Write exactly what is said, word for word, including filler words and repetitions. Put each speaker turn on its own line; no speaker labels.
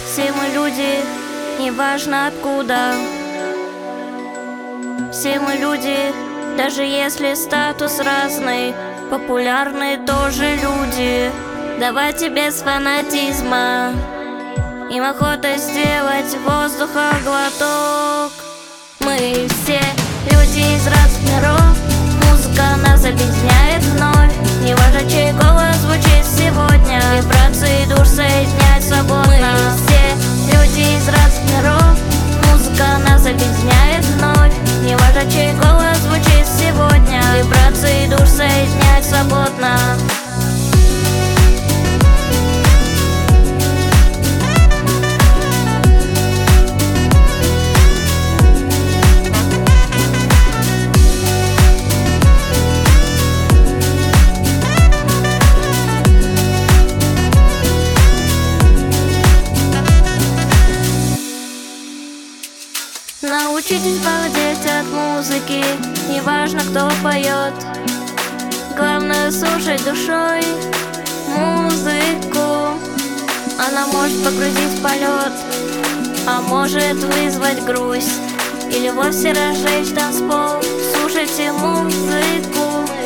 Все мы люди, неважно откуда. Все мы люди, даже если статус разный. Популярные тоже люди. Давайте без фанатизма. Им охота сделать воздуха глоток. Мы все люди из разных миров. Музыка нас объединяет вновь. Неважно, чей голос звучит сегодня. Вибрации душ соединять свободно. Мы все люди из разных миров. Музыка нас объединяет вновь. Неважно, чей голос звучит сегодня. Вибрации душ соединять свободно. Научитесь балдеть от музыки, неважно, кто поет. Главное слушать душой музыку. Она может погрузить в полет, а может вызвать грусть или вовсе разжечь танцпол. Слушайте музыку.